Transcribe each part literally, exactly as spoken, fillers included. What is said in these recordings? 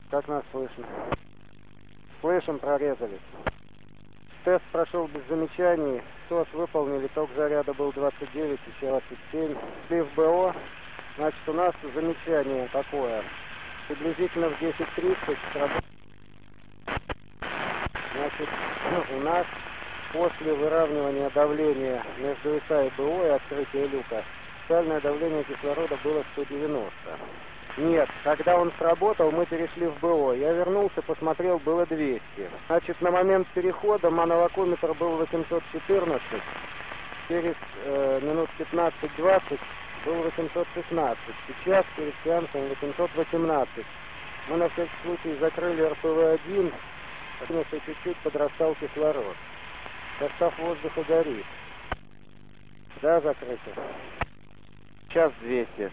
Как нас слышно? Слышим, прорезались. Тест прошел без замечаний. СОС выполнили, ток заряда был двадцать девять, еще двадцать семь. Шли в БО. Значит, у нас замечание такое. Приблизительно в десять тридцать сработало. Значит, у нас после выравнивания давления между ИСа и БО и открытия люка специальное давление кислорода было сто девяносто. Нет, когда он сработал, мы перешли в БО. Я вернулся, посмотрел, было двести. Значит, на момент перехода моновакуометр был восемьсот четырнадцать. Через э, минут пятнадцать-двадцать был восемьсот шестнадцать. Сейчас перед сеансом восемьсот восемнадцать. Мы на всякий случай закрыли эр пэ вэ один, потому что чуть-чуть подрастал кислород. Состав воздуха горит. Да, закрыто. Сейчас двести.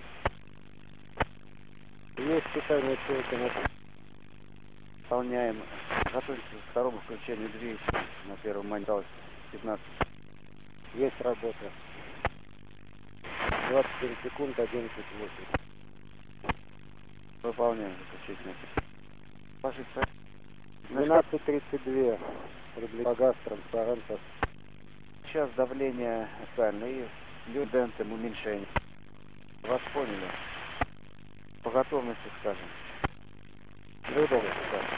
Есть питание ссылки на... Выполняем. Готовимся к второму включению двигателя на первом мониторе пятнадцать. Есть работа. двадцать четыре секунды, одиннадцать восемь. Выполняем заключительное. Ложится. двенадцать тридцать два. По газ, транспарентов. Сейчас давление специально и людентом уменьшение. Вас поняли. По готовности скажем. Выдали.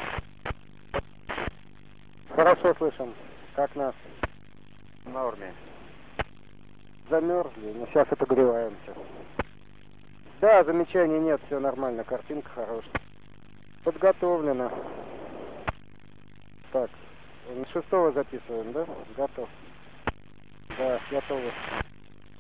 Хорошо слышим. Как нас? На норме. Замерзли, но сейчас отогреваемся. Да, замечаний нет, все нормально, картинка хорошая. Подготовлено. Так, шестого записываем, да? Готов. Да, готовы.